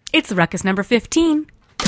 It's Ruckus number 15.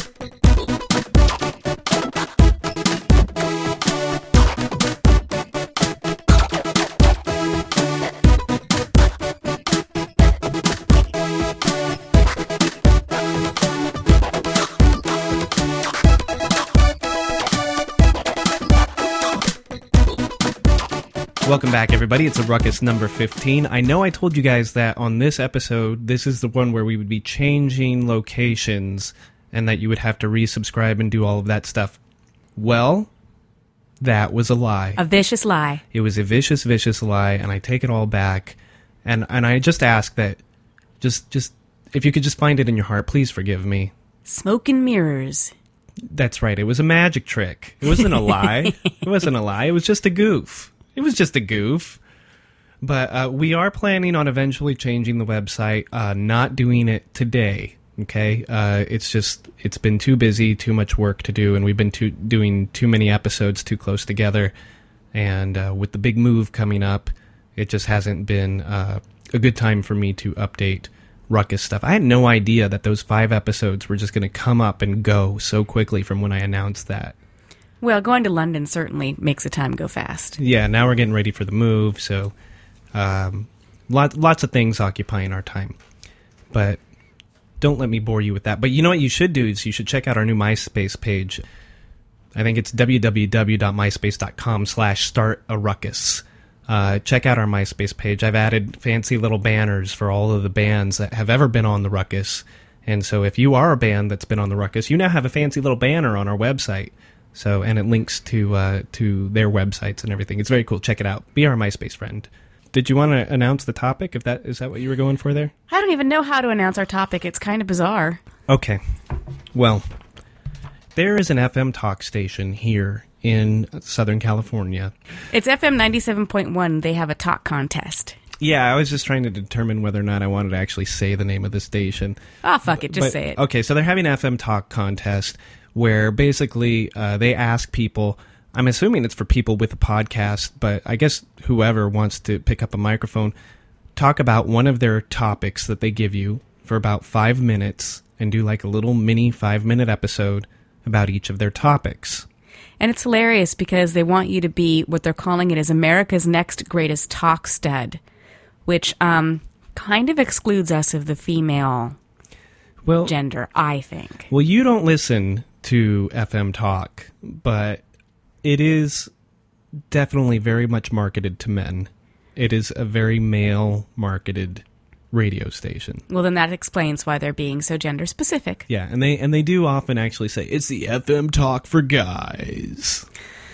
Welcome back, everybody. It's a Ruckus number 15. I know I told you guys that on this episode, this is the one where we would be changing locations and that you would have to resubscribe and do all of that stuff. Well, that was a lie. A vicious lie. It was a vicious, vicious lie, and I take it all back. And I just ask that, just if you could just find it in your heart, please forgive me. Smoke and mirrors. That's right. It was a magic trick. It wasn't a lie. It wasn't a lie. It was just a goof. It was just a goof. But we are planning on eventually changing the website, not doing it today, okay? It's been too busy, too much work to do, and we've been doing too many episodes too close together. And with the big move coming up, it just hasn't been a good time for me to update Ruckus stuff. I had no idea that those 5 episodes were just going to come up and go so quickly from when I announced that. Well, going to London certainly makes the time go fast. Yeah, now we're getting ready for the move, so lots of things occupying our time. But don't let me bore you with that. But you know what you should do is you should check out our new MySpace page. I think it's www.myspace.com/startaruckus. Check out our MySpace page. I've added fancy little banners for all of the bands that have ever been on the Ruckus. And so if you are a band that's been on the Ruckus, you now have a fancy little banner on our website. So, and it links to their websites and everything. It's very cool. Check it out. Be our MySpace friend. Did you want to announce the topic? Is that what you were going for there? I don't even know how to announce our topic. It's kind of bizarre. Okay. Well, there is an FM talk station here in Southern California. It's FM 97.1. They have a talk contest. Yeah, I was just trying to determine whether or not I wanted to actually say the name of the station. Oh, fuck it. Just say it. Okay, so they're having an FM talk contest where basically they ask people, I'm assuming it's for people with a podcast, but I guess whoever wants to pick up a microphone, talk about one of their topics that they give you for about 5 minutes and do like a little mini 5-minute episode about each of their topics. And it's hilarious because they want you to be what they're calling it is America's next greatest talk stud, which kind of excludes us of the female gender, I think. Well, you don't listen to FM talk, but it is definitely very much marketed to men. It is a very male-marketed radio station. Well, then that explains why they're being so gender-specific. Yeah, and they do often actually say, it's the FM talk for guys.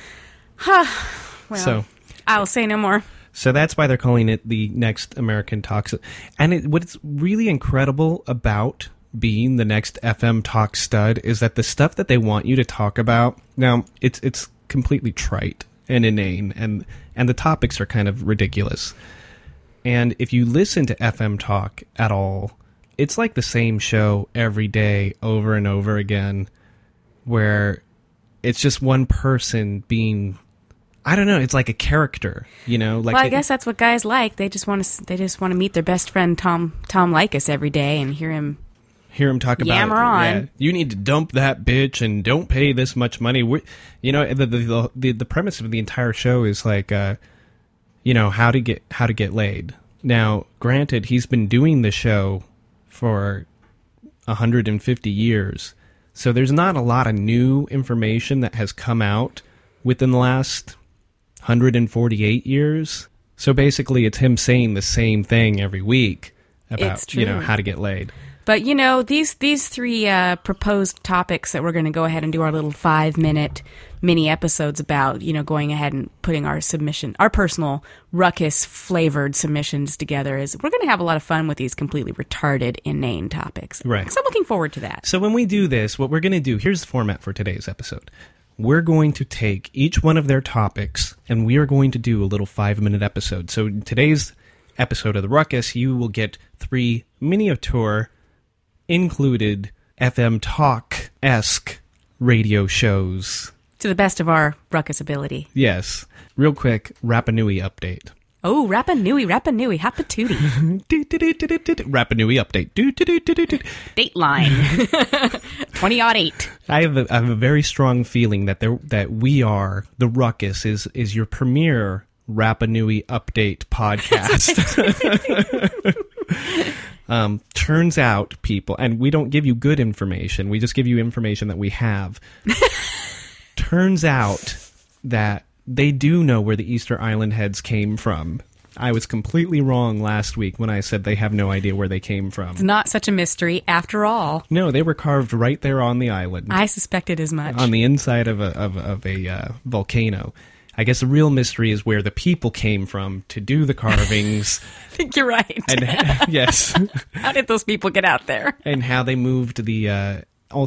Well, so I'll say no more. So that's why they're calling it the Next American Talk. And what's really incredible about being the next FM talk stud is that the stuff that they want you to talk about, now it's completely trite and inane, and the topics are kind of ridiculous. And if you listen to FM talk at all, it's like the same show every day over and over again, where it's just one person being, I don't know, it's like a character, you know. Like, well, I guess that's what guys like. They just want to meet their best friend Tom Likas every day and hear him talk about yammer on. Yeah, you need to dump that bitch and don't pay this much money. You know, the premise of the entire show is like, you know, how to get laid. Now, granted, he's been doing the show for 150 years, so there's not a lot of new information that has come out within the last 148 years. So basically, it's him saying the same thing every week about, you know, how to get laid. But, you know, these 3 proposed topics that we're going to go ahead and do our little 5-minute mini episodes about, you know, going ahead and putting our personal Ruckus-flavored submissions together, is we're going to have a lot of fun with these completely retarded, inane topics. Right. So I'm looking forward to that. So when we do this, what we're going to do, here's the format for today's episode. We're going to take each one of their topics, and we are going to do a little 5-minute episode. So in today's episode of the Ruckus, you will get 3 miniature included FM talk-esque radio shows. To the best of our Ruckus ability. Yes. Real quick, Rapa Nui update. Oh, Rapa Nui, Hapatootie. Rapa Nui update. Dateline. 2008. I have a very strong feeling that we are, the Ruckus is your premier Rapa Nui update podcast. Turns out, people, and we don't give you good information, we just give you information that we have. Turns out that they do know where the Easter Island heads came from. I was completely wrong last week when I said they have no idea where they came from. It's not such a mystery after all. No, they were carved right there on the island. I suspected as much. On the inside of a volcano. I guess the real mystery is where the people came from to do the carvings. I think you're right. And, yes. How did those people get out there? And how they moved the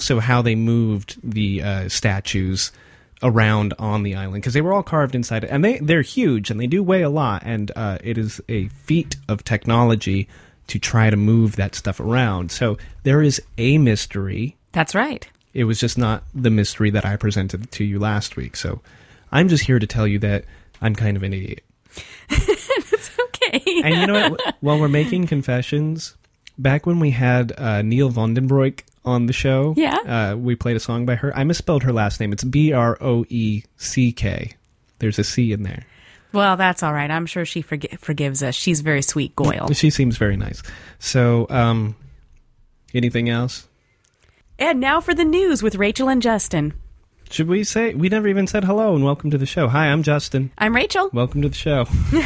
statues around on the island, because they were all carved inside it, and they're huge and they do weigh a lot, and it is a feat of technology to try to move that stuff around. So there is a mystery. That's right. It was just not the mystery that I presented to you last week. So I'm just here to tell you that I'm kind of an idiot. It's okay. And you know what? While we're making confessions, back when we had Neil Vandenbroek on the show, we played a song by her. I misspelled her last name. It's Broeck. There's a C in there. Well, that's all right. I'm sure she forgives us. She's very sweet, Goyle. She seems very nice. So, anything else? And now for the news with Rachel and Justin. Should we say, we never even said hello and welcome to the show. Hi, I'm Justin. I'm Rachel. Welcome to the show.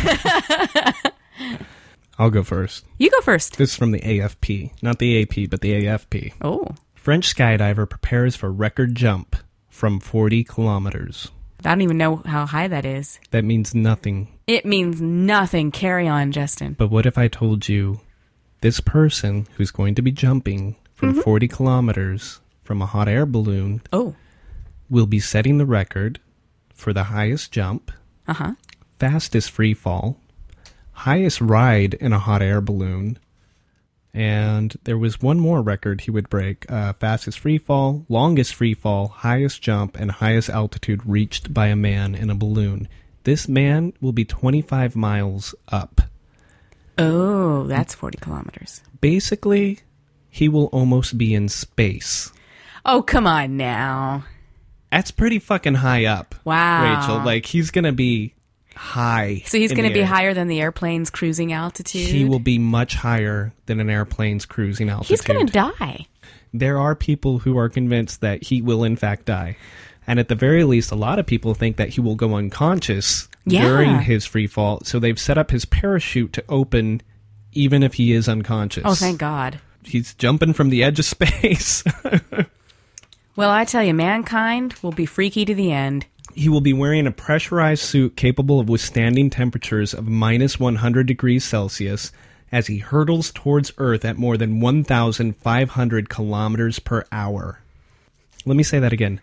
I'll go first. You go first. This is from the AFP. Not the AP, but the AFP. Oh. French skydiver prepares for record jump from 40 kilometers. I don't even know how high that is. That means nothing. It means nothing. Carry on, Justin. But what if I told you this person who's going to be jumping from 40 kilometers from a hot air balloon will be setting the record for the highest jump, fastest free fall, highest ride in a hot air balloon, and there was one more record he would break: fastest free fall, longest free fall, highest jump, and highest altitude reached by a man in a balloon. This man will be 25 miles up. Oh, that's 40 kilometers. Basically, he will almost be in space. Oh, come on now. That's pretty fucking high up. Wow. Rachel, like, he's going to be high. So he's going to be higher than the airplane's cruising altitude? He will be much higher than an airplane's cruising altitude. He's going to die. There are people who are convinced that he will in fact die. And at the very least, a lot of people think that he will go unconscious during his free fall. So they've set up his parachute to open even if he is unconscious. Oh, thank God. He's jumping from the edge of space. Well, I tell you, mankind will be freaky to the end. He will be wearing a pressurized suit capable of withstanding temperatures of minus 100 degrees Celsius as he hurtles towards Earth at more than 1,500 kilometers per hour. Let me say that again.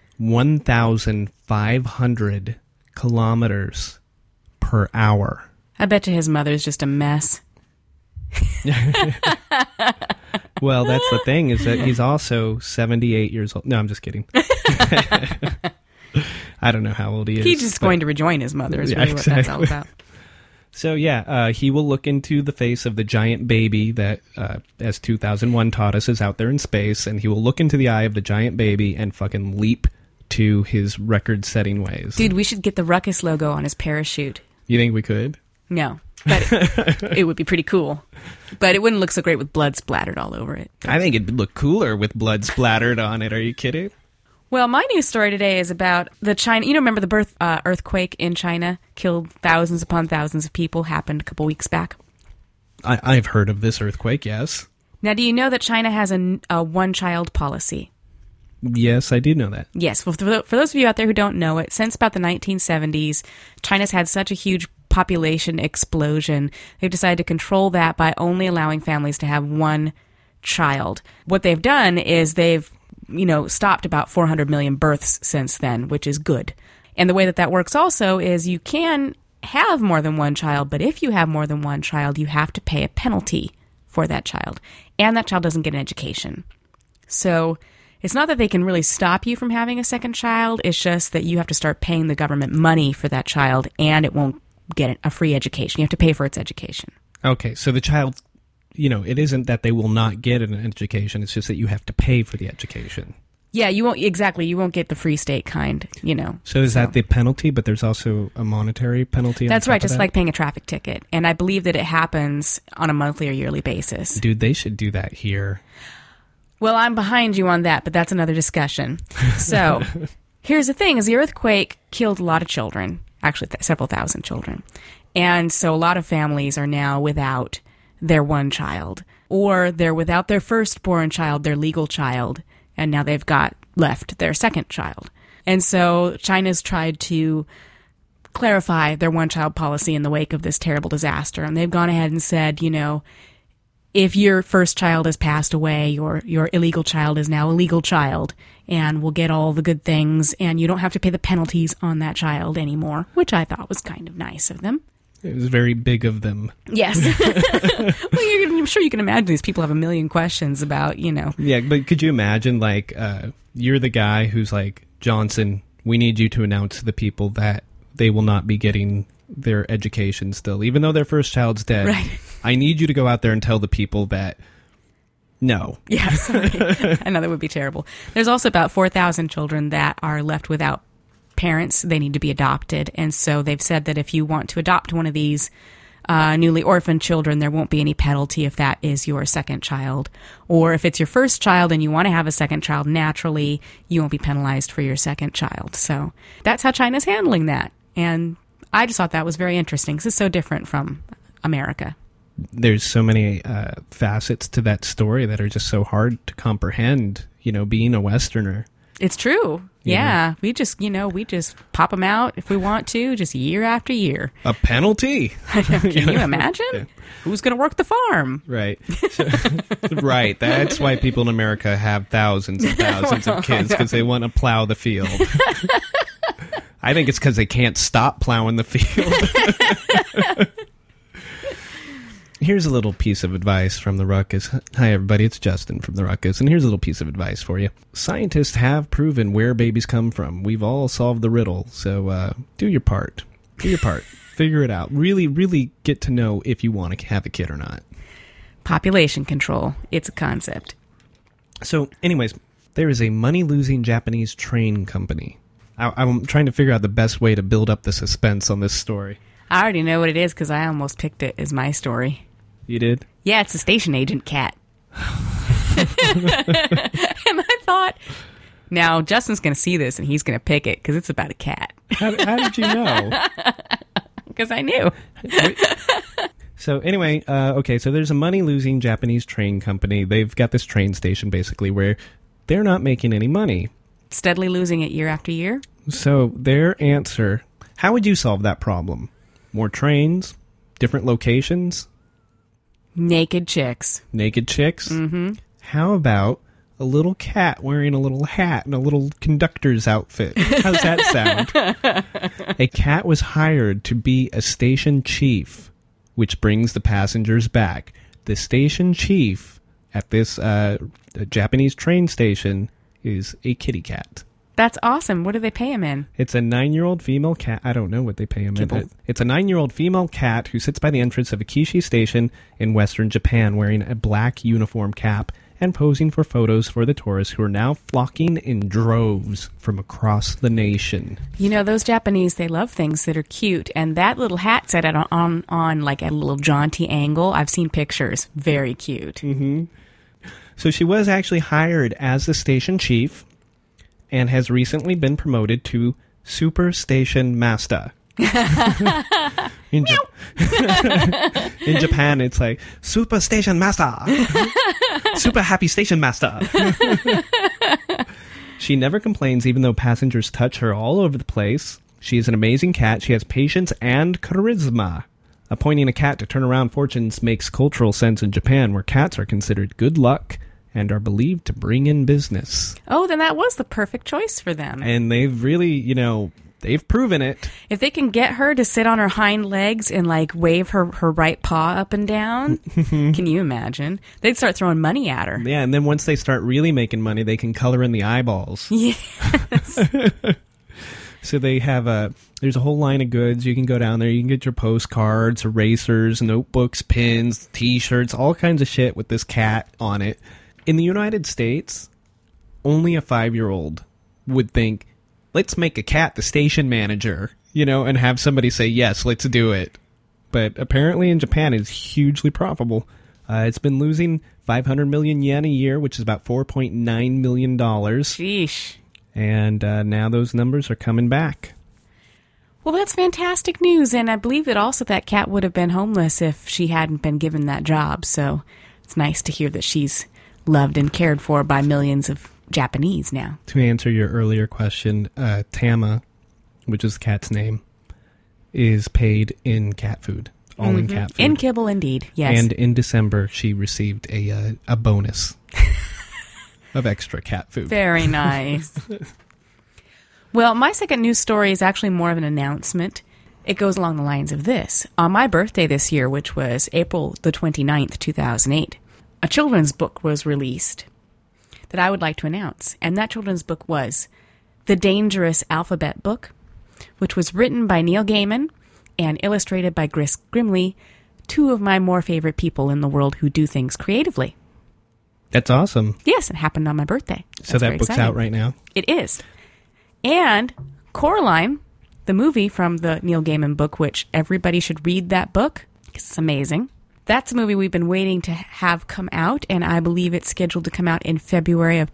1,500 kilometers per hour. I bet you his mother's just a mess. Well, that's the thing, is that he's also 78 years old. No, I'm just kidding. I don't know how old he is. He's just going to rejoin his mother is really what that's all about. So, he will look into the face of the giant baby that, as 2001 taught us, is out there in space, and he will look into the eye of the giant baby and fucking leap to his record-setting ways. Dude, we should get the Ruckus logo on his parachute. You think we could? No, but it would be pretty cool. But it wouldn't look so great with blood splattered all over it. I think it'd look cooler with blood splattered on it. Are you kidding? Well, my news story today is about the China... You know, remember the earthquake in China? Killed thousands upon thousands of people. Happened a couple weeks back. I've heard of this earthquake, yes. Now, do you know that China has a one-child policy? Yes, I do know that. Yes. Well, for those of you out there who don't know it, since about the 1970s, China's had such a huge population explosion. They've decided to control that by only allowing families to have one child. What they've done is they've stopped about 400 million births since then, which is good. And the way that works also is you can have more than one child, but if you have more than one child, you have to pay a penalty for that child. And that child doesn't get an education. So it's not that they can really stop you from having a second child. It's just that you have to start paying the government money for that child, and it won't get a free education. You have to pay for its education. Okay, so the child, it isn't that they will not get an education. It's just that you have to pay for the education. Yeah, you won't get the free state kind, So is that the penalty, but there's also a monetary penalty? That's right, just like paying a traffic ticket. And I believe that it happens on a monthly or yearly basis. Dude, they should do that here. Well, I'm behind you on that, but that's another discussion. So here's the thing, is the earthquake killed a lot of children, actually several thousand children. And so a lot of families are now without their one child, or they're without their firstborn child, their legal child, and now they've got left their second child. And so China's tried to clarify their one-child policy in the wake of this terrible disaster. And they've gone ahead and said, if your first child has passed away, your illegal child is now a legal child and will get all the good things, and you don't have to pay the penalties on that child anymore, which I thought was kind of nice of them. It was very big of them. Yes. Well, I'm sure you can imagine these people have a million questions about, Yeah, but could you imagine, you're the guy who's like, Johnson, we need you to announce to the people that they will not be getting their education still, even though their first child's dead. Right. I need you to go out there and tell the people that, no. Yeah, sorry. I know that would be terrible. There's also about 4,000 children that are left without parents. They need to be adopted. And so they've said that if you want to adopt one of these newly orphaned children, there won't be any penalty if that is your second child. Or if it's your first child and you want to have a second child naturally, you won't be penalized for your second child. So that's how China's handling that. And I just thought that was very interesting because it's so different from America. There's so many facets to that story that are just so hard to comprehend, being a Westerner. It's true. Yeah. We just pop them out if we want to, just year after year. A penalty? Can you imagine? Yeah. Who's going to work the farm? Right. Right. That's why people in America have thousands and thousands of kids, because they want to plow the field. I think it's because they can't stop plowing the field. Here's a little piece of advice from the Ruckus. Hi, everybody. It's Justin from the Ruckus, and here's a little piece of advice for you. Scientists have proven where babies come from. We've all solved the riddle, so do your part. Do your part. Figure it out. Really, really get to know if you want to have a kid or not. Population control. It's a concept. So, anyways, there is a money-losing Japanese train company. I'm trying to figure out the best way to build up the suspense on this story. I already know what it is because I almost picked it as my story. You did? Yeah, it's a station agent cat. And I thought, now Justin's going to see this and he's going to pick it because it's about a cat. How did you know? Because I knew. So anyway, okay, so there's a money-losing Japanese train company. They've got this train station basically where they're not making any money. Steadily losing it year after year? So their answer, how would you solve that problem? More trains? Different locations? Naked chicks. Naked chicks? Mm-hmm. How about a little cat wearing a little hat and a little conductor's outfit? How's that sound? A cat was hired to be a station chief, which brings the passengers back. The station chief at this Japanese train station is a kitty cat. That's awesome. What do they pay him in? It's a 9-year-old female cat. I don't know what they pay him in. It's a 9-year-old female cat who sits by the entrance of Akishi Station in western Japan wearing a black uniform cap and posing for photos for the tourists who are now flocking in droves from across the nation. Those Japanese, they love things that are cute. And that little hat set on like a little jaunty angle. I've seen pictures. Very cute. Mm-hmm. So she was actually hired as the station chief and has recently been promoted to Super Station Master. In Japan, it's like, Super Station Master! Super Happy Station Master! She never complains even though passengers touch her all over the place. She is an amazing cat. She has patience and charisma. Appointing a cat to turn around fortunes makes cultural sense in Japan, where cats are considered good luck and are believed to bring in business. Oh, then that was the perfect choice for them. And they've really, they've proven it. If they can get her to sit on her hind legs and wave her right paw up and down, can you imagine? They'd start throwing money at her. Yeah, and then once they start really making money, they can color in the eyeballs. Yes. So they have there's a whole line of goods. You can go down there. You can get your postcards, erasers, notebooks, pins, T-shirts, all kinds of shit with this cat on it. In the United States, only a 5-year-old would think, let's make a cat the station manager, and have somebody say, yes, let's do it. But apparently in Japan, it's hugely profitable. It's been losing 500 million yen a year, which is about $4.9 million. Sheesh. And now those numbers are coming back. Well, that's fantastic news. And I believe that also that cat would have been homeless if she hadn't been given that job. So it's nice to hear that she's loved and cared for by millions of Japanese now. To answer your earlier question, Tama, which is the cat's name, is paid in cat food. All in cat food. In kibble, indeed, yes. And in December, she received a bonus of extra cat food. Very nice. Well, my second news story is actually more of an announcement. It goes along the lines of this. On my birthday this year, which was April the 29th, 2008, a children's book was released that I would like to announce. And that children's book was The Dangerous Alphabet Book, which was written by Neil Gaiman and illustrated by Chris Grimley, two of my more favorite people in the world who do things creatively. That's awesome. Yes, it happened on my birthday. So that book's out right now? It is. And Coraline, the movie from the Neil Gaiman book, which everybody should read that book because it's amazing. That's a movie we've been waiting to have come out, and I believe it's scheduled to come out in February of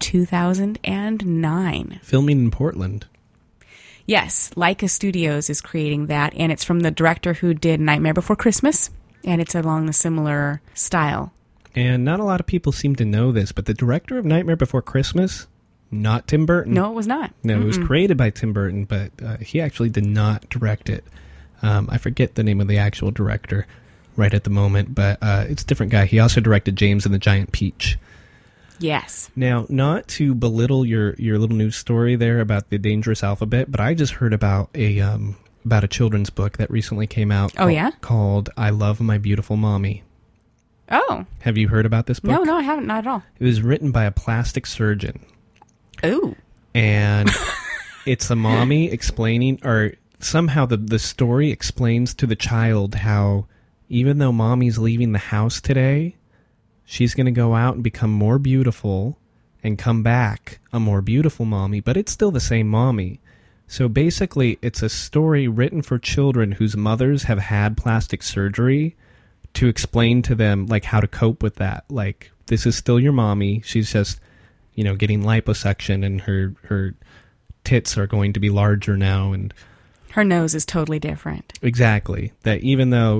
2009. Filming in Portland. Yes, Laika Studios is creating that, and it's from the director who did Nightmare Before Christmas, and it's along the similar style. And not a lot of people seem to know this, but the director of Nightmare Before Christmas, not Tim Burton. No, it was not. No, it was created by Tim Burton, but he actually did not direct it. I forget the name of the actual director right at the moment, but it's a different guy. He also directed James and the Giant Peach. Yes. Now, not to belittle your little news story there about the dangerous alphabet, but I just heard about a children's book that recently came out. Called I Love My Beautiful Mommy. Oh. Have you heard about this book? No, I haven't. Not at all. It was written by a plastic surgeon. Ooh. And it's a mommy explaining, or somehow the story explains to the child how even though mommy's leaving the house today, she's going to go out and become more beautiful and come back a more beautiful mommy, but it's still the same mommy. So basically, it's a story written for children whose mothers have had plastic surgery to explain to them, like, how to cope with that. Like, this is still your mommy. She's just, getting liposuction, and her tits are going to be larger now, and her nose is totally different. Exactly. That even though,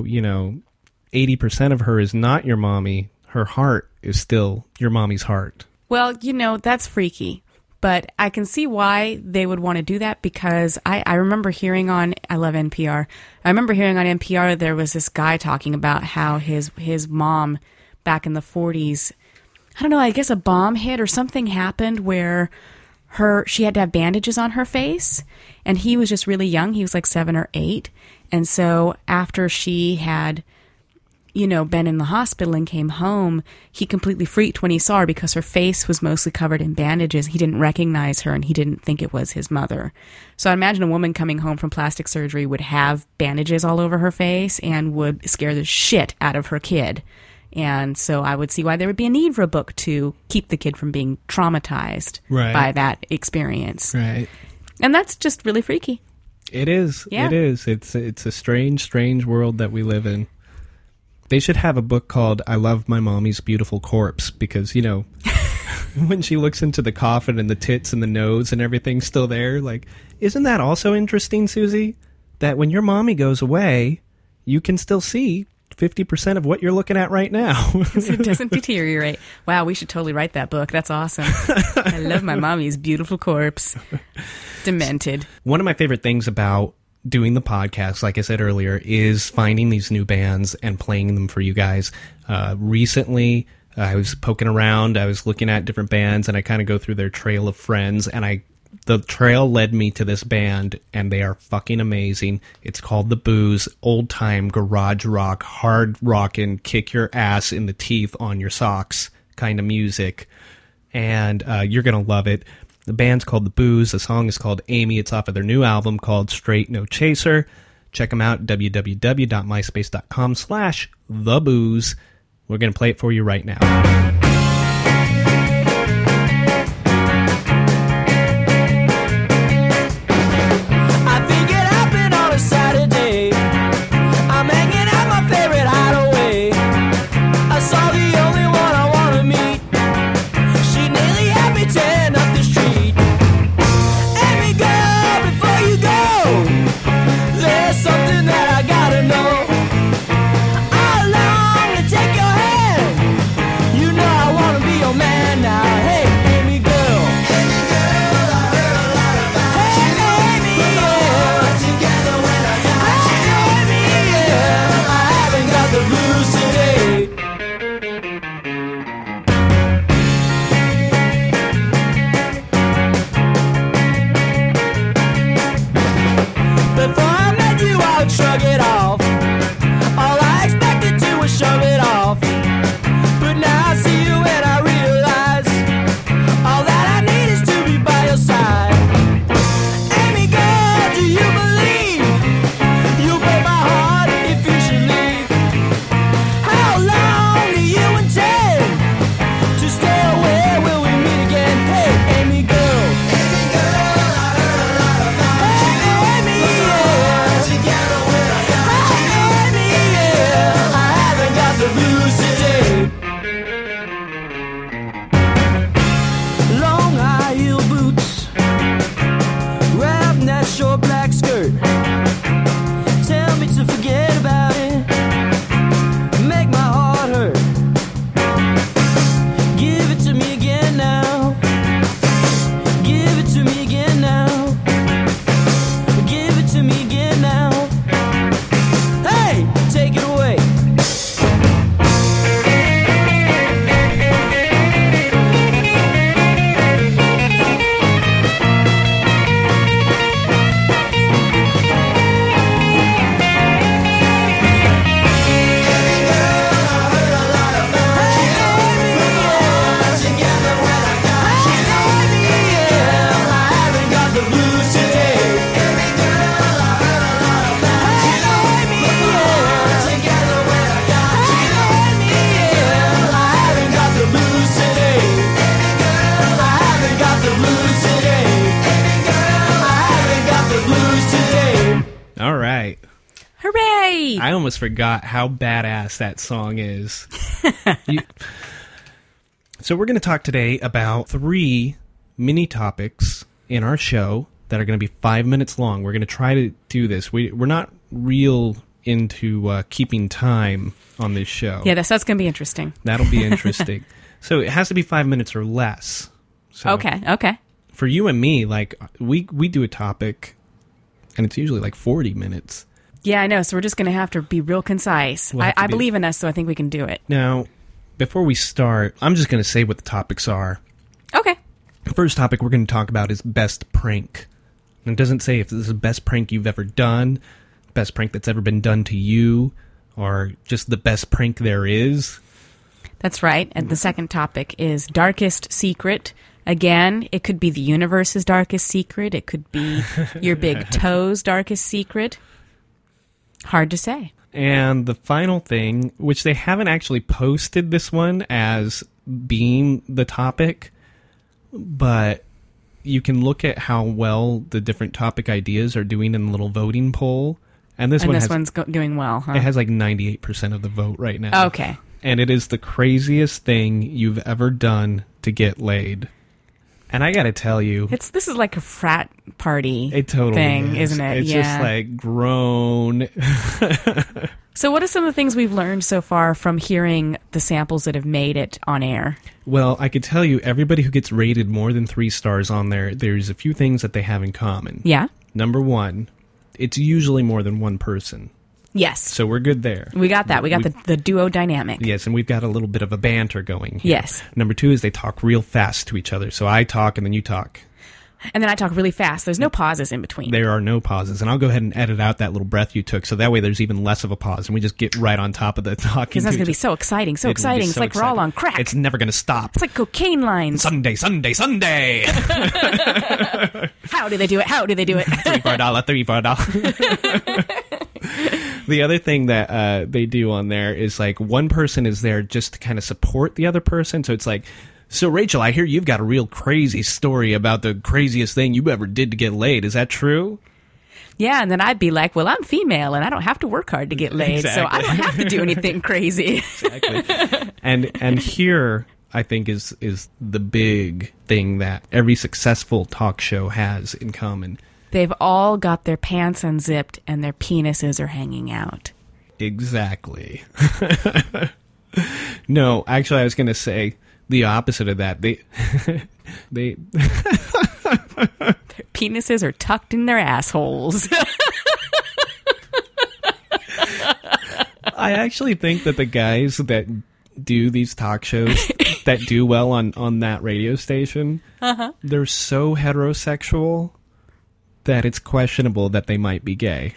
80% of her is not your mommy, her heart is still your mommy's heart. Well, that's freaky. But I can see why they would want to do that, because I remember hearing on, I love NPR, I remember hearing on NPR there was this guy talking about how his mom back in the 40s, I don't know, I guess a bomb hit or something happened where she had to have bandages on her face, and he was just really young. He was like 7 or 8. And so after she had, been in the hospital and came home, he completely freaked when he saw her because her face was mostly covered in bandages. He didn't recognize her, and he didn't think it was his mother. So I imagine a woman coming home from plastic surgery would have bandages all over her face and would scare the shit out of her kid. And so I would see why there would be a need for a book to keep the kid from being traumatized by that experience. Right. And that's just really freaky. It is. Yeah. It is. It's a strange, strange world that we live in. They should have a book called I Love My Mommy's Beautiful Corpse, because, when she looks into the coffin and the tits and the nose and everything's still there, like, isn't that also interesting, Susie? That when your mommy goes away, you can still see 50% of what you're looking at right now. It doesn't deteriorate. Wow, we should totally write that book. That's awesome. I love my mommy's beautiful corpse. Demented. One of my favorite things about doing the podcast, like I said earlier, is finding these new bands and playing them for you guys. Recently, I was poking around, I was looking at different bands, and I kind of go through their trail of friends, and the trail led me to this band, and they are fucking amazing. It's called The Booze, old time garage rock, hard rockin', kick your ass in the teeth on your socks kind of music, and you're gonna love it. The band's called The Booze. The song is called Amy. It's off of their new album called Straight No Chaser. Check them out at www.myspace.com/thebooze. We're going to play it for you right now. I almost forgot how badass that song is. So we're going to talk today about 3 mini topics in our show that are going to be 5 minutes long. We're going to try to do this. We're not real into keeping time on this show. Yeah, that's going to be interesting. That'll be interesting. So it has to be 5 minutes or less. So Okay. For you and me, like we do a topic, and it's usually like 40 minutes. Yeah, I know. So we're just going to have to be real concise. I believe in us, so I think we can do it. Now, before we start, I'm just going to say what the topics are. Okay. The first topic we're going to talk about is best prank. And it doesn't say if this is the best prank you've ever done, best prank that's ever been done to you, or just the best prank there is. That's right. And the second topic is darkest secret. Again, it could be the universe's darkest secret. It could be your big toe's darkest secret. Hard to say. And the final thing, which they haven't actually posted this one as being the topic, but you can look at how well the different topic ideas are doing in the little voting poll. And this one's doing well, huh? It has like 98% of the vote right now. Okay. And it is the craziest thing you've ever done to get laid. And I got to tell you, this is like a frat party thing, isn't it? It's just like grown. So what are some of the things we've learned so far from hearing the samples that have made it on air? Well, I could tell you, everybody who gets rated more than 3 stars on there, there's a few things that they have in common. Yeah. Number 1, it's usually more than one person. Yes. So we're good there. We got that. We got the duo dynamic. Yes, and we've got a little bit of a banter going here. Yes. Number 2 is they talk real fast to each other. So I talk and then you talk. And then I talk really fast. There's no pauses in between. There are no pauses, and I'll go ahead and edit out that little breath you took, so that way there's even less of a pause, and we just get right on top of the talking. Because that's going to be so exciting, so exciting. It's like we're all on crack. It's never going to stop. It's like cocaine lines. Sunday, Sunday, Sunday. How do they do it? How do they do it? $3 for $1, $3 for $1. The other thing that they do on there is like one person is there just to kind of support the other person, so it's like, so, Rachel, I hear you've got a real crazy story about the craziest thing you ever did to get laid. Is that true? Yeah, and then I'd be like, well, I'm female, and I don't have to work hard to get laid, so I don't have to do anything crazy. Exactly. And here, I think, is the big thing that every successful talk show has in common. They've all got their pants unzipped, and their penises are hanging out. Exactly. No, actually, I was going to say the opposite of that. They their penises are tucked in their assholes. I actually think that the guys that do these talk shows that do well on that radio station, they're so heterosexual that it's questionable that they might be gay.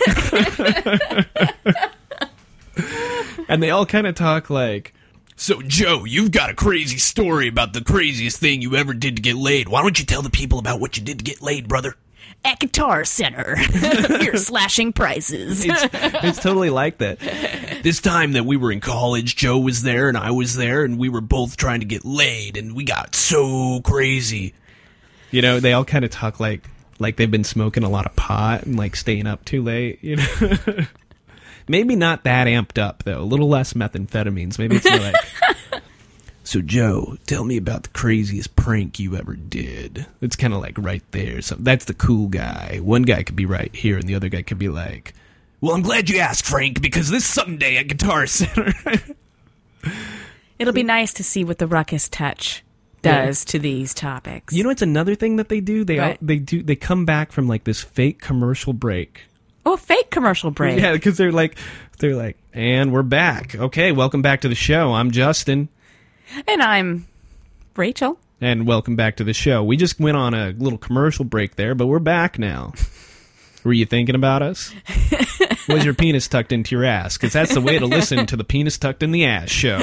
And they all kind of talk like, so, Joe, you've got a crazy story about the craziest thing you ever did to get laid. Why don't you tell the people about what you did to get laid, brother? At Guitar Center. You're slashing prices. It's totally like that. This time that we were in college, Joe was there and I was there, and we were both trying to get laid, and we got so crazy. You know, they all kind of talk like they've been smoking a lot of pot and, like, staying up too late, you know? Maybe not that amped up, though. A little less methamphetamines. Maybe it's more like, so, Joe, tell me about the craziest prank you ever did. It's kind of like right there. So that's the cool guy. One guy could be right here, and the other guy could be like, well, I'm glad you asked, Frank, because this Sunday at Guitar Center. It'll be nice to see what the Ruckus Touch does to these topics. You know, it's another thing that they do. They come back from like this fake commercial break. Oh, fake commercial break. Yeah, because they're like, and we're back. Okay, welcome back to the show. I'm Justin. And I'm Rachel. And welcome back to the show. We just went on a little commercial break there, but we're back now. Were you thinking about us? Was your penis tucked into your ass? Because that's the way to listen to the Penis Tucked in the Ass show.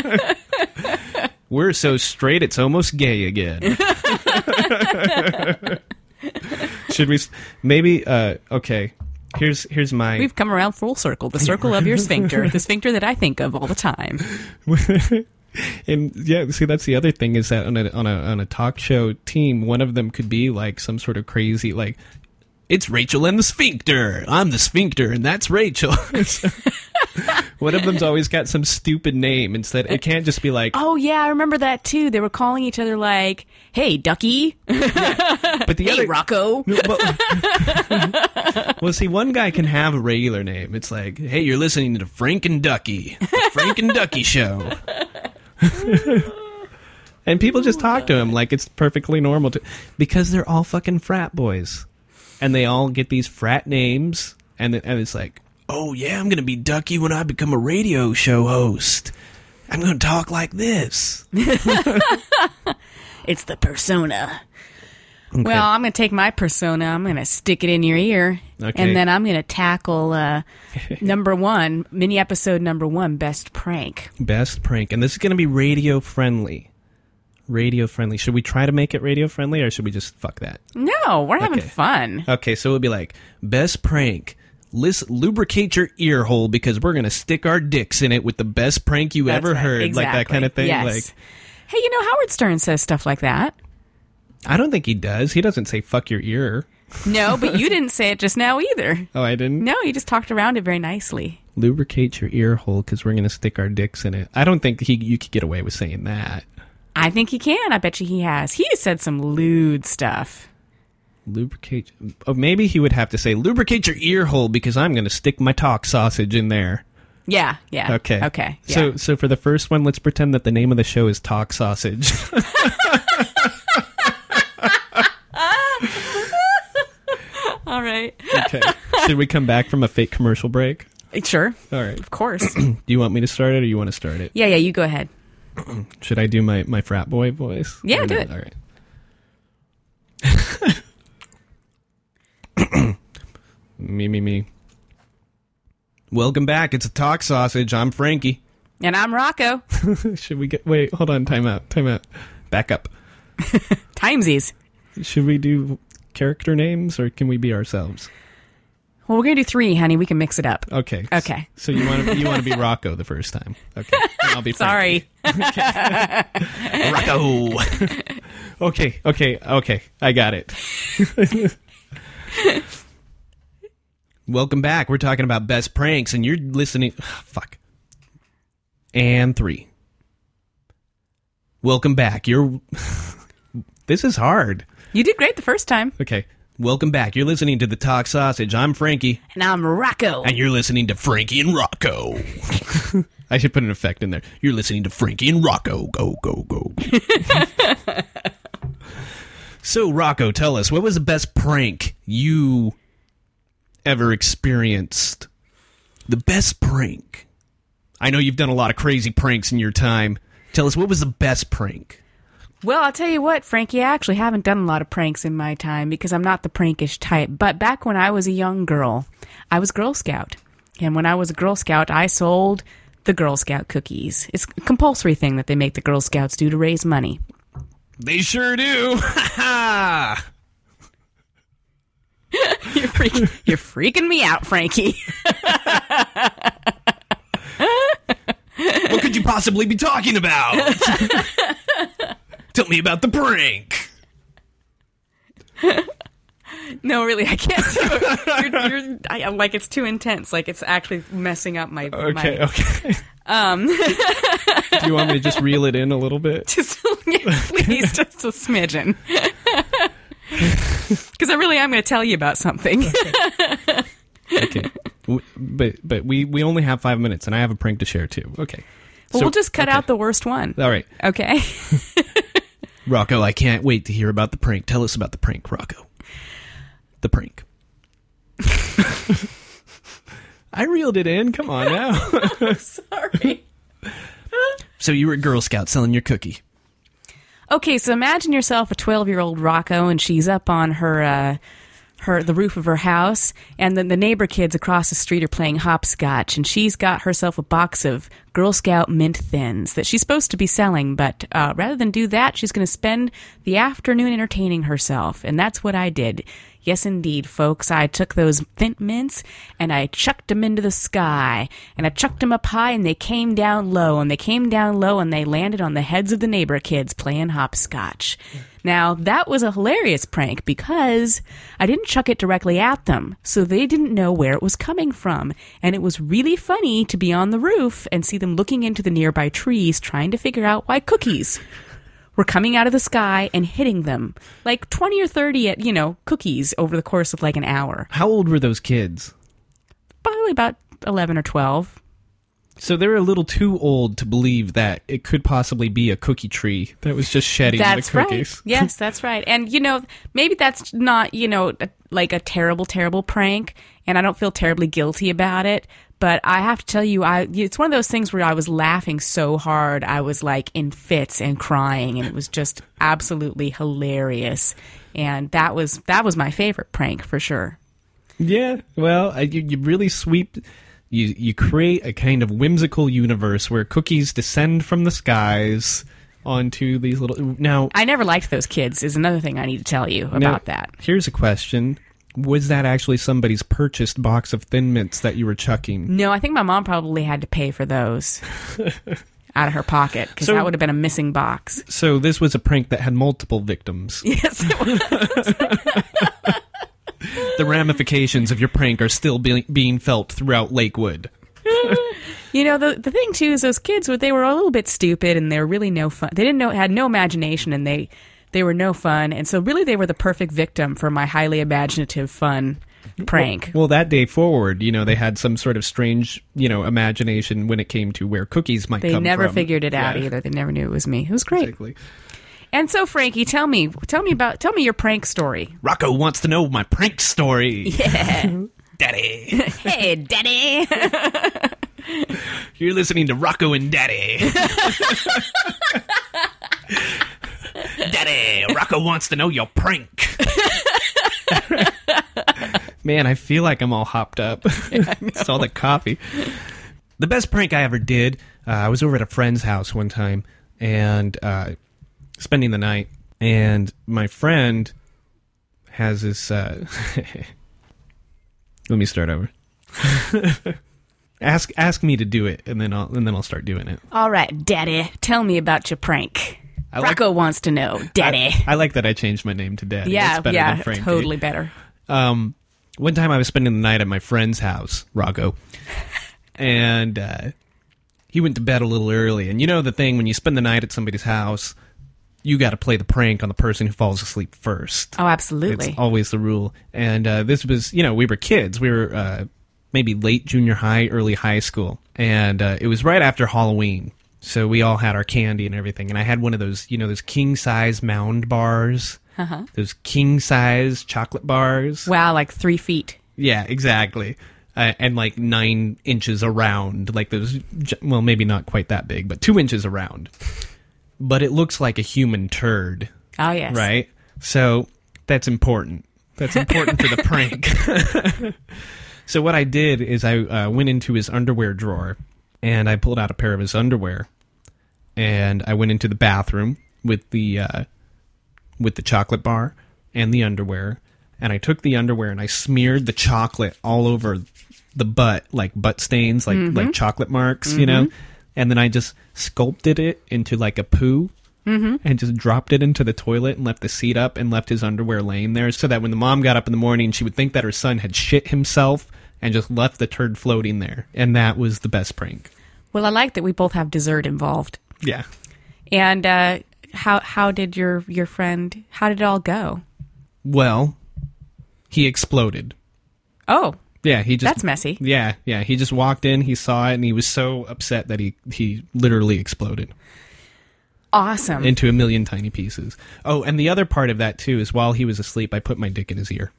We're so straight, it's almost gay again. Should we... Maybe... okay. Here's my... We've come around full circle. The circle of your sphincter. The sphincter that I think of all the time. And yeah, see, that's the other thing is that on a talk show team, one of them could be like some sort of crazy, like, it's Rachel and the sphincter. I'm the sphincter, and that's Rachel. One of them's always got some stupid name instead. It can't just be like... Oh, yeah, I remember that, too. They were calling each other like, hey, Ducky. Yeah. But the hey, other... Rocco. No, well, see, one guy can have a regular name. It's like, hey, you're listening to Frank and Ducky. The Frank and Ducky Show. And people just talk to him like it's perfectly normal because they're all fucking frat boys. And they all get these frat names, and it's like, oh, yeah, I'm going to be Ducky when I become a radio show host. I'm going to talk like this. It's the persona. Okay. Well, I'm going to take my persona, I'm going to stick it in your ear, and then I'm going to tackle mini episode number 1, Best Prank. Best Prank. And this is going to be radio friendly. Radio friendly. Should we try to make it radio friendly, or should we just fuck that? No, we're having fun. Okay, so it'll be like, best prank. Lubricate your ear hole because we're going to stick our dicks in it with the best prank you ever heard. Exactly. Like that kind of thing. Yes. Like, hey, you know, Howard Stern says stuff like that. I don't think he does. He doesn't say fuck your ear. No, but you didn't say it just now either. Oh, I didn't? No, you just talked around it very nicely. Lubricate your ear hole because we're going to stick our dicks in it. I don't think you could get away with saying that. I think he can. I bet you he has. He has said some lewd stuff. Lubricate. Oh, maybe he would have to say, lubricate your ear hole because I'm going to stick my talk sausage in there. Yeah. Okay. Yeah. So for the first one, let's pretend that the name of the show is Talk Sausage. All right. Okay. Should we come back from a fake commercial break? Sure. All right. Of course. Do you want me to start it or you want to start it? Yeah, you go ahead. Should I do my frat boy voice? Yeah, do it. All right. Me. Welcome back. It's a Talk Sausage. I'm Frankie. And I'm Rocco. Should we get... Wait, hold on. Time out. Back up. Timesies. Should we do character names, or can we be ourselves? Well, we're going to do 3, honey. We can mix it up. Okay. Okay. So you want to be Rocco the first time. Okay. And I'll be Sorry. Okay. Rocco. Okay. I got it. Welcome back. We're talking about best pranks, and you're listening... Fuck. And 3. Welcome back. This is hard. You did great the first time. Okay. Welcome back. You're listening to the Talk Sausage. I'm Frankie. And I'm Rocco. And you're listening to Frankie and Rocco. I should put an effect in there. You're listening to Frankie and Rocco. Go, go, go. So, Rocco, tell us, what was the best prank you ever experienced? The best prank. I know you've done a lot of crazy pranks in your time. Tell us, what was the best prank? Well, I'll tell you what, Frankie, I actually haven't done a lot of pranks in my time because I'm not the prankish type. But back when I was a young girl, I was Girl Scout. And when I was a Girl Scout, I sold the Girl Scout cookies. It's a compulsory thing that they make the Girl Scouts do to raise money. They sure do. You're freaking me out, Frankie. What could you possibly be talking about? Tell me about the prank. No, really, I can't do it. Like, it's too intense. Like, it's actually messing up my... Okay. Do you want me to just reel it in a little bit? Please, just a smidgen. Because I really am going to tell you about something. Okay. But we only have 5 minutes, and I have a prank to share, too. Okay. Well, we'll just cut out the worst one. All right. Okay. Rocco, I can't wait to hear about the prank. Tell us about the prank, Rocco. The prank. I reeled it in. Come on now. Sorry. So you were a Girl Scout selling your cookie. Okay, so imagine yourself a 12-year-old Rocco, and she's up on the roof of her house, and then the neighbor kids across the street are playing hopscotch, and she's got herself a box of Girl Scout Mint Thins that she's supposed to be selling, but rather than do that, she's going to spend the afternoon entertaining herself, and that's what I did. Yes, indeed, folks. I took those Thin Mints, and I chucked them into the sky, and I chucked them up high, and they came down low, and they landed on the heads of the neighbor kids playing hopscotch. Now, that was a hilarious prank because I didn't chuck it directly at them, so they didn't know where it was coming from. And it was really funny to be on the roof and see them looking into the nearby trees trying to figure out why cookies were coming out of the sky and hitting them. Like 20 or 30, cookies over the course of like an hour. How old were those kids? Probably about 11 or 12. So they're a little too old to believe that it could possibly be a cookie tree that was just shedding the cookies. Right. Yes, that's right. And, maybe that's not, like a terrible, terrible prank, and I don't feel terribly guilty about it. But I have to tell you, it's one of those things where I was laughing so hard, I was like in fits and crying, and it was just absolutely hilarious. And that was my favorite prank for sure. Yeah, well, you really sweep... You create a kind of whimsical universe where cookies descend from the skies onto these little... Now, I never liked those kids, is another thing I need to tell you about that. Here's a question. Was that actually somebody's purchased box of Thin Mints that you were chucking? No, I think my mom probably had to pay for those out of her pocket, because that would have been a missing box. So this was a prank that had multiple victims. Yes, it was. The ramifications of your prank are still being felt throughout Lakewood. The thing too is those kids, they were a little bit stupid, and they were really no fun. They had no imagination, and they were no fun, and so really they were the perfect victim for my highly imaginative, fun prank. Well, that day forward, they had some sort of strange, imagination when it came to where cookies might come from. They never figured it out either. They never knew it was me. It was great. Exactly. And so, Frankie, tell me your prank story. Rocco wants to know my prank story. Yeah. Daddy. Hey, Daddy. You're listening to Rocco and Daddy. Daddy, Rocco wants to know your prank. Man, I feel like I'm all hopped up. It's all the coffee. The best prank I ever did, I was over at a friend's house one time and spending the night. And my friend has this... Let me start over. Ask me to do it, and then I'll start doing it. All right, Daddy, tell me about your prank. Rocco wants to know, Daddy. I like that I changed my name to Daddy. Yeah, That's better than Frankie. Totally better. One time I was spending the night at my friend's house, Rocco, and he went to bed a little early. And you know the thing, when you spend the night at somebody's house, you got to play the prank on the person who falls asleep first. Oh, absolutely. It's always the rule. And this was, we were kids. We were maybe late junior high, early high school. And it was right after Halloween. So we all had our candy and everything. And I had one of those, those king-size Mound bars. Uh-huh. Those king-size chocolate bars. Wow, like 3 feet. Yeah, exactly. And like 9 inches around. Like those, well, maybe not quite that big, but 2 inches around. But it looks like a human turd. Oh, yes. Right? So that's important. That's important for the prank. So what I did is I went into his underwear drawer, and I pulled out a pair of his underwear, and I went into the bathroom with the chocolate bar and the underwear, and I took the underwear and I smeared the chocolate all over the butt, like butt stains, like chocolate marks, and then I just sculpted it into like a poo, and just dropped it into the toilet and left the seat up and left his underwear laying there, so that when the mom got up in the morning, she would think that her son had shit himself and just left the turd floating there. And that was the best prank. Well, I like that we both have dessert involved. Yeah. And how did your friend, how did it all go? Well, he exploded. Oh. Yeah, that's messy. Yeah. He just walked in, he saw it, and he was so upset that he literally exploded. Awesome. Into a million tiny pieces. Oh, and the other part of that, too, is while he was asleep, I put my dick in his ear.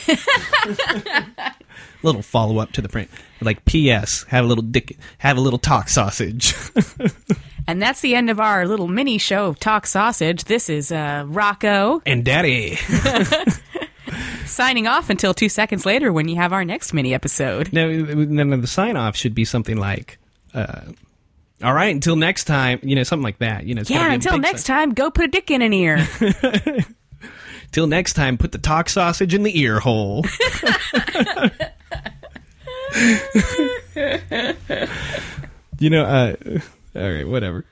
Little follow-up to the prank. Like, P.S., have a little talk sausage. And that's the end of our little mini show of Talk Sausage. This is Rocco. And Daddy. Signing off until 2 seconds later when you have our next mini episode. Now, the sign-off should be something like... all right, until next time, something like that. Until next time, go put a dick in an ear. Till next time, put the talk sausage in the ear hole. All right, whatever.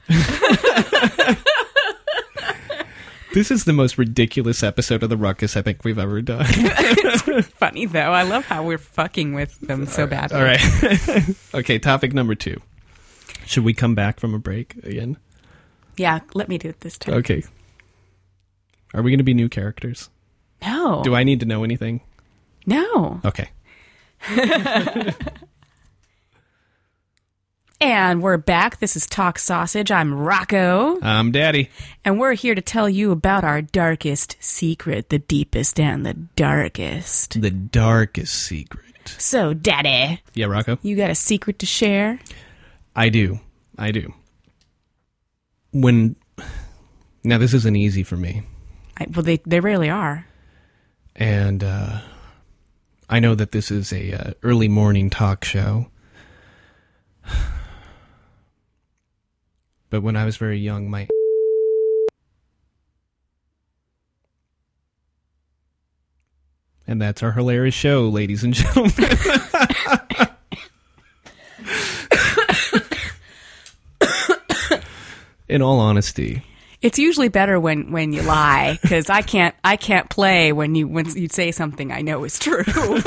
This is the most ridiculous episode of The Ruckus I think we've ever done. It's funny, though. I love how we're fucking with them so badly. All right. Okay, topic number 2. Should we come back from a break again? Yeah, let me do it this time. Okay. Are we going to be new characters? No. Do I need to know anything? No. Okay. And we're back. This is Talk Sausage. I'm Rocco. I'm Daddy. And we're here to tell you about our darkest secret, the deepest and the darkest. The darkest secret. So, Daddy. Yeah, Rocco? You got a secret to share? I do. Now, this isn't easy for me. They rarely are. And I know that this is a early morning talk show. But when I was very young, my... And that's our hilarious show, ladies and gentlemen. In all honesty... It's usually better when you lie, because I can't play when you say something I know is true. Kind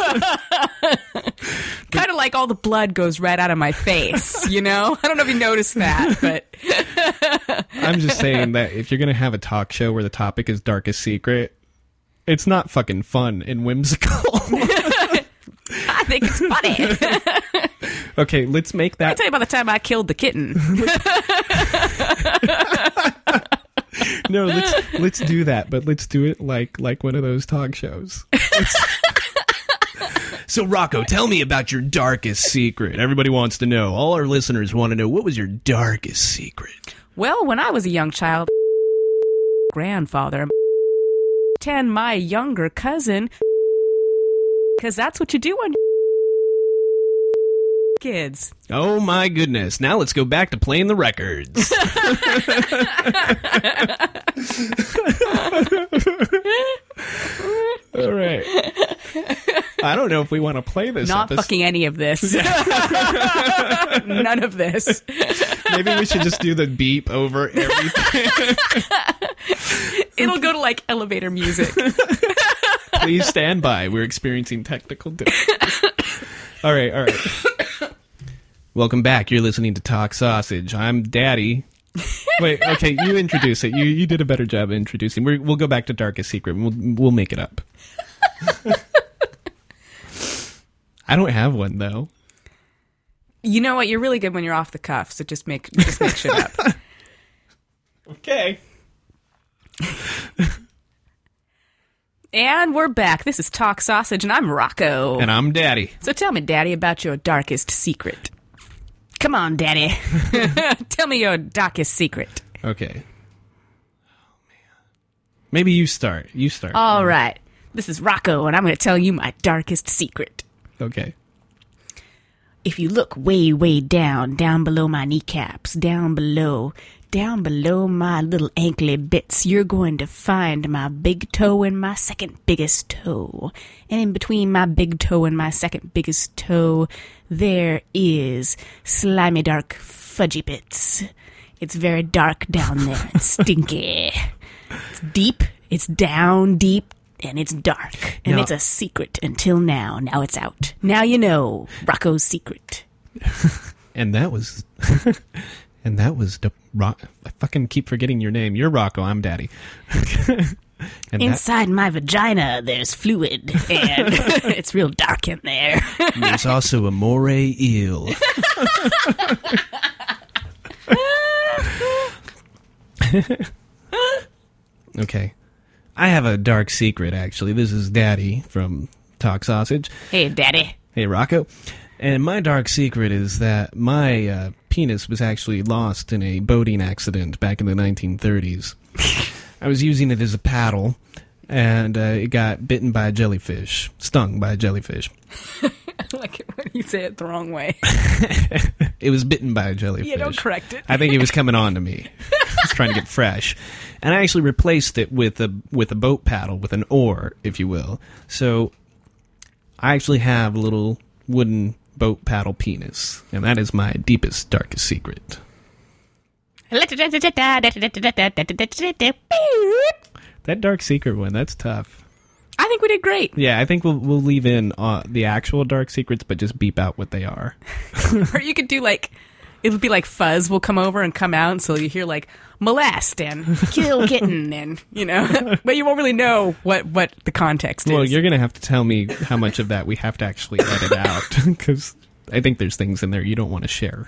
of like all the blood goes right out of my face, I don't know if you noticed that, but I'm just saying that if you're gonna have a talk show where the topic is darkest secret, it's not fucking fun and whimsical. I think it's funny. Okay, let's make that. I'll tell you about the time I killed the kitten. No, let's do that, but let's do it like one of those talk shows. So, Rocco, tell me about your darkest secret. Everybody wants to know. All our listeners want to know, what was your darkest secret? Well, when I was a young child, grandfather, and my younger cousin Because that's what you do on kids. Oh my goodness. Now let's go back to playing the records. All right. I don't know if we want to play this. Not fucking any of this. None of this. Maybe we should just do the beep over everything. It'll go to like elevator music. Please stand by. We're experiencing technical difficulties. All right. Welcome back. You're listening to Talk Sausage. I'm Daddy. Wait, okay, you introduce it. You did a better job of introducing. We'll go back to Darkest Secret. We'll make it up. I don't have one though. You know what? You're really good when you're off the cuff. So just make shit up. Okay. And we're back. This is Talk Sausage, and I'm Rocco. And I'm Daddy. So tell me, Daddy, about your darkest secret. Come on, Daddy. Tell me your darkest secret. Okay. Oh, man. Maybe you start. All right. This is Rocco, and I'm going to tell you my darkest secret. Okay. If you look way, way down below my kneecaps, down below my little ankly bits, you're going to find my big toe and my second biggest toe. And in between my big toe and my second biggest toe, there is slimy dark fudgy bits. It's very dark down there. It's stinky. It's deep. It's down deep. And it's dark. And it's a secret until now. Now it's out. Now you know Rocco's secret. And that was... And that was I fucking keep forgetting your name. You're Rocco. I'm Daddy. Inside my vagina, there's fluid, and it's real dark in there. There's also a moray eel. Okay. I have a dark secret, actually. This is Daddy from Talk Sausage. Hey, Daddy. Hey, Rocco. And my dark secret is that my penis was actually lost in a boating accident back in the 1930s. I was using it as a paddle, and it got bitten by a jellyfish. Stung by a jellyfish. I like it when you say it the wrong way. It was bitten by a jellyfish. Yeah, don't correct it. I think he was coming on to me. He was trying to get fresh. And I actually replaced it with a boat paddle, with an oar, if you will. So I actually have a little wooden boat paddle penis. And that is my deepest, darkest secret. That dark secret one, that's tough. I think we did great. Yeah, I think we'll leave in the actual dark secrets, but just beep out what they are. Or you could do like, it would be like Fuzz will come over and come out, and so you hear like molest and kill kitten, and you know, but you won't really know what the context is. Well, you're gonna have to tell me how much of that we have to actually edit out, because I think there's things in there you don't want to share.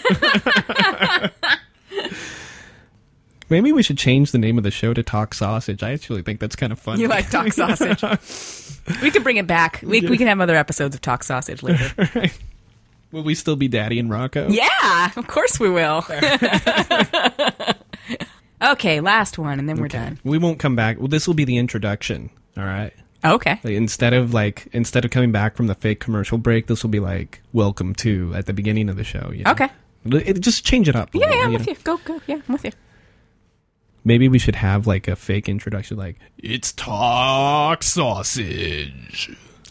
Maybe we should change the name of the show to Talk Sausage. I actually think that's kind of fun. You like Talk Sausage? We could bring it back. We can have other episodes of Talk Sausage later. Right. Will we still be Daddy and Rocco? Yeah, of course we will. Okay, last one, and then we're done. We won't come back. Well, this will be the introduction. All right. Okay. Like, instead of coming back from the fake commercial break, this will be like welcome to at the beginning of the show. You know? Okay. Just change it up. Yeah, I'm with you. Go. Yeah, I'm with you. Maybe we should have like a fake introduction, like it's Talk Sausage.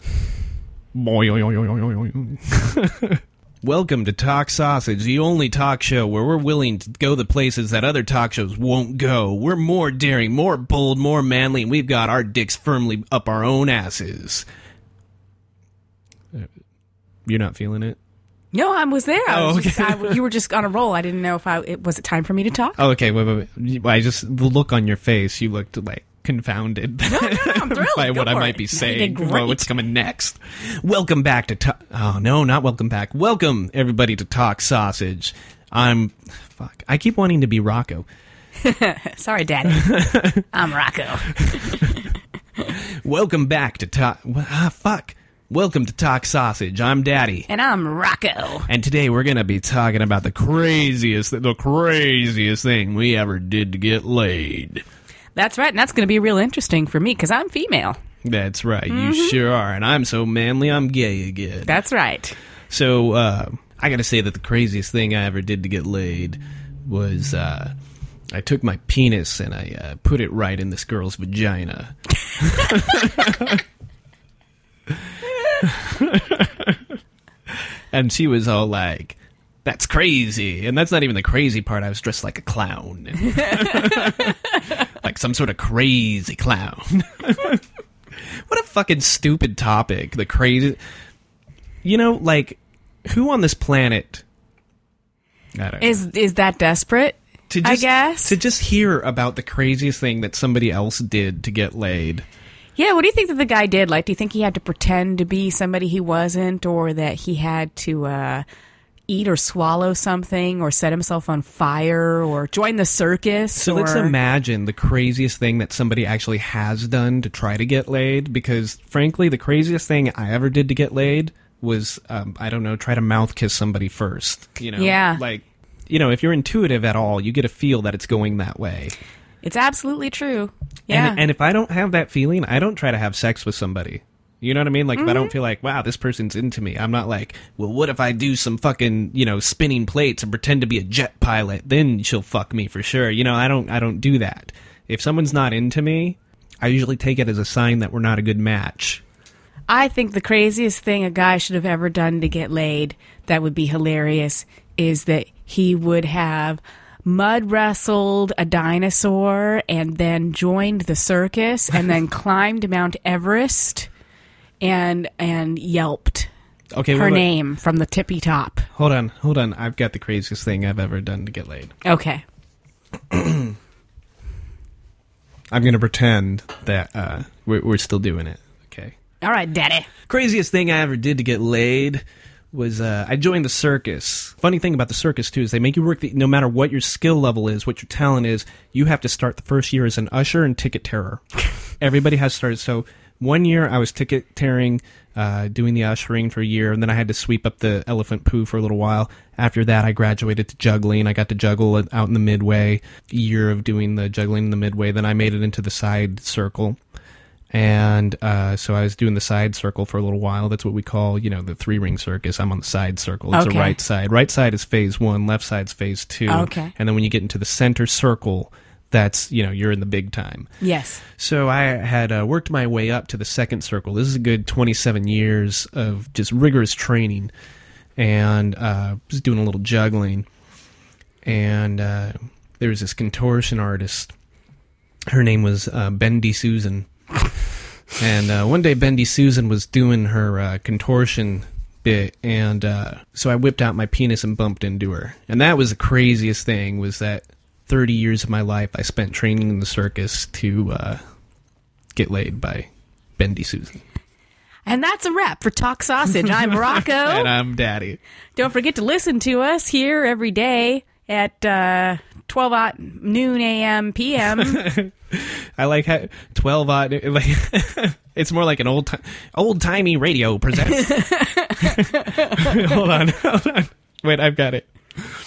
Welcome to Talk Sausage, the only talk show where we're willing to go the places that other talk shows won't go. We're more daring, more bold, more manly, and we've got our dicks firmly up our own asses. You're not feeling it? No, I was there. Okay. You were just on a roll. I didn't know if was it time for me to talk? Oh, okay. Wait. The look on your face, you looked like confounded No, I'm thrilled. by what I might be saying. What's coming next? Welcome back to Oh, no, not welcome back. Welcome, everybody, to Talk Sausage. I keep wanting to be Rocco. Sorry, Daddy. I'm Rocco. Welcome back to Talk... Welcome to Talk Sausage. I'm Daddy. And I'm Rocco. And today we're going to be talking about the craziest thing we ever did to get laid. That's right, and that's going to be real interesting for me, because I'm female. That's right. You sure are. And I'm so manly, I'm gay again. That's right. So, I gotta say that the craziest thing I ever did to get laid was, I took my penis and I put it right in this girl's vagina. And she was all like, that's crazy. And that's not even the crazy part. I was dressed like a clown. Like some sort of crazy clown. What a fucking stupid topic. The crazy... You know, like, who on this planet... I don't know. Is that desperate? I guess. To just hear about the craziest thing that somebody else did to get laid. Yeah, what do you think that the guy did? Like, do you think he had to pretend to be somebody he wasn't, or that he had to eat or swallow something, or set himself on fire, or join the circus? So let's imagine the craziest thing that somebody actually has done to try to get laid, because, frankly, the craziest thing I ever did to get laid was, I don't know, try to mouth kiss somebody first. You know? Yeah. Like, you know, if you're intuitive at all, you get a feel that it's going that way. It's absolutely true. Yeah. And if I don't have that feeling, I don't try to have sex with somebody. You know what I mean? Like, if I don't feel like, wow, this person's into me, I'm not like, well, what if I do some fucking, you know, spinning plates and pretend to be a jet pilot? Then she'll fuck me for sure. You know, I don't do that. If someone's not into me, I usually take it as a sign that we're not a good match. I think the craziest thing a guy should have ever done to get laid that would be hilarious is that he would have mud wrestled a dinosaur and then joined the circus and then climbed Mount Everest and yelped her name from the tippy top. Hold on. I've got the craziest thing I've ever done to get laid. Okay. I'm going to pretend that we're still doing it. Okay. All right, daddy. Craziest thing I ever did to get laid was I joined the circus. Funny thing about the circus, too, is they make you work, no matter what your skill level is, what your talent is, you have to start the first year as an usher and ticket terror. Everybody has started. So 1 year I was ticket tearing, doing the ushering for a year, and then I had to sweep up the elephant poo for a little while. After that, I graduated to juggling. I got to juggle out in the midway, a year of doing the juggling in the midway. Then I made it into the side circle. And so I was doing the side circle for a little while. That's what we call, you know, the three-ring circus. I'm on the side circle. It's okay. The right side. Right side is phase 1. Left side's phase 2. Okay. And then when you get into the center circle, that's, you know, you're in the big time. Yes. So I had worked my way up to the second circle. This is a good 27 years of just rigorous training. And was doing a little juggling. And there was this contortion artist. Her name was Bendy Susan. And one day Bendy Susan was doing her contortion bit, and so I whipped out my penis and bumped into her. And that was the craziest thing, was that 30 years of my life I spent training in the circus to get laid by Bendy Susan. And that's a wrap for Talk Sausage. I'm Rocco. And I'm Daddy. Don't forget to listen to us here every day at 12 noon a.m. p.m. I like how 12 odd, like it's more like an old-timey radio presents. Hold on. Wait, I've got it.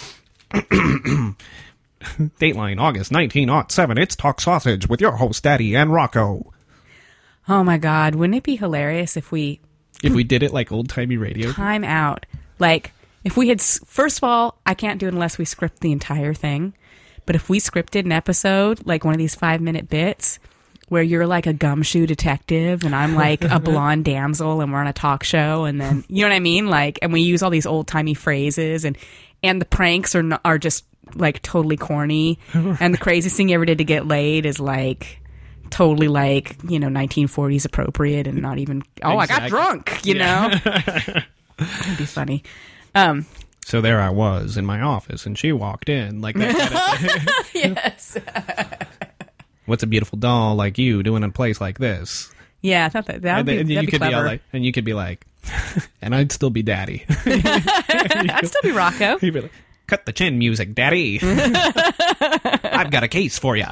Dateline, August 1907. It's Talk Sausage with your host, Daddy and Rocco. Oh my God, wouldn't it be hilarious if we did it like old-timey radio? Time out. Like, if we had, first of all, I can't do it unless we script the entire thing. But if we scripted an episode, like one of these 5-minute bits, where you're like a gumshoe detective and I'm like a blonde damsel and we're on a talk show, and then, you know what I mean? Like, and we use all these old-timey phrases, and the pranks are just like totally corny. And the craziest thing you ever did to get laid is like totally like, you know, 1940s appropriate and not even, exactly. I got drunk, you know? That'd be funny. So there I was in my office, and she walked in, like that kind of thing. Yes. What's a beautiful doll like you doing in a place like this? Yeah, I thought that'd be clever. And you could be like, and I'd still be Daddy. I'd still be Rocco. He'd be like, cut the chin music, Daddy. I've got a case for you.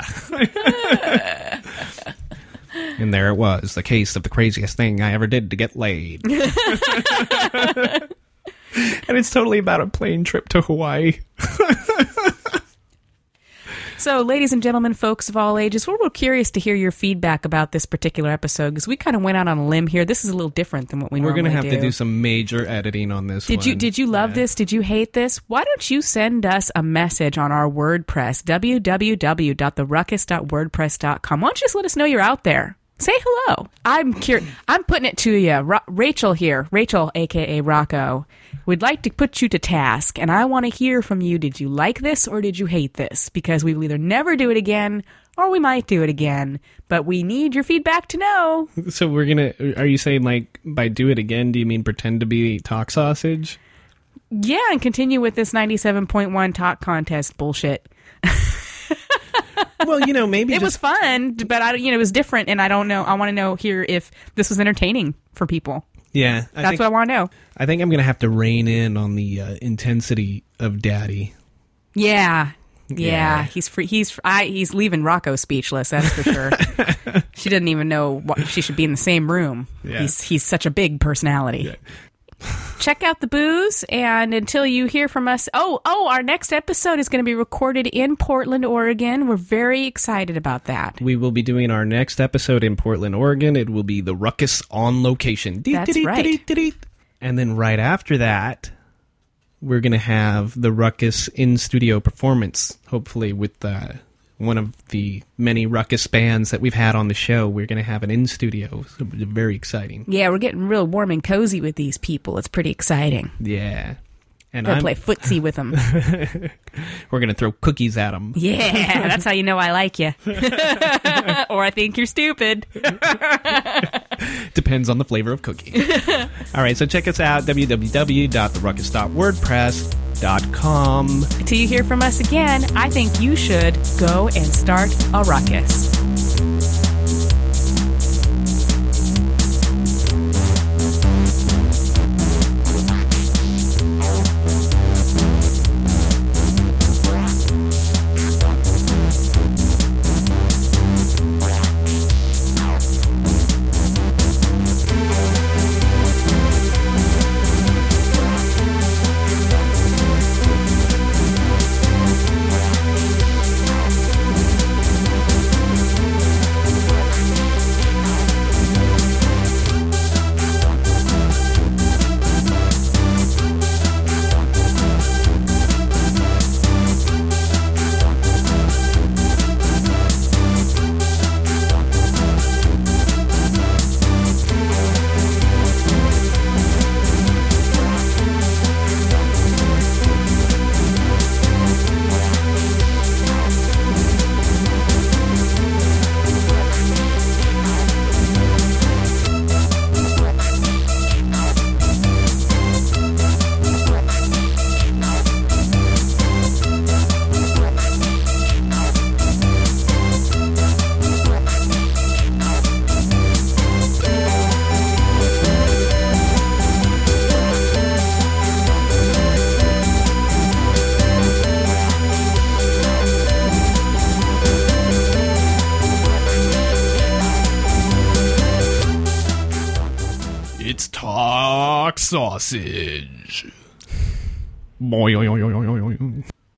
And there it was, the case of the craziest thing I ever did to get laid. And it's totally about a plane trip to Hawaii. So, ladies and gentlemen, folks of all ages, we're real curious to hear your feedback about this particular episode because we kind of went out on a limb here. This is a little different than what we normally do. We're going to have to do some major editing on this one. Did you love this? Did you hate this? Why don't you send us a message on our WordPress, www.theruckus.wordpress.com. Why don't you just let us know you're out there? Say hello. I'm putting it to you. Rachel here. Rachel, a.k.a. Rocco. We'd like to put you to task, and I want to hear from you. Did you like this or did you hate this? Because we will either never do it again or we might do it again. But we need your feedback to know. So are you saying, like, by do it again, do you mean pretend to be talk sausage? Yeah, and continue with this 97.1 talk contest bullshit. Well, maybe it was fun, but it was different, and I don't know. I want to know here if this was entertaining for people. Yeah, that's what I want to know. I think I'm going to have to rein in on the intensity of Daddy. Yeah. He's free. He's leaving Rocco speechless. That's for sure. She didn't even know she should be in the same room. Yeah. He's such a big personality. Yeah. Check out the booze, and until you hear from us, our next episode is going to be recorded in Portland, Oregon. We're very excited about that. We will be doing our next episode in Portland, Oregon. It will be the Ruckus on location. That's right. And then right after that, we're going to have the Ruckus in-studio performance, hopefully with one of the many Ruckus bands that we've had on the show. We're going to have an in-studio. So very exciting. Yeah, we're getting real warm and cozy with these people. It's pretty exciting. Yeah. And I'm play footsie with them. We're going to throw cookies at them. Yeah, that's how you know I like you. Or I think you're stupid. Depends on the flavor of cookie. All right, so check us out, www.theruckus.wordpress.com. Until you hear from us again, I think you should go and start a ruckus. Sausage.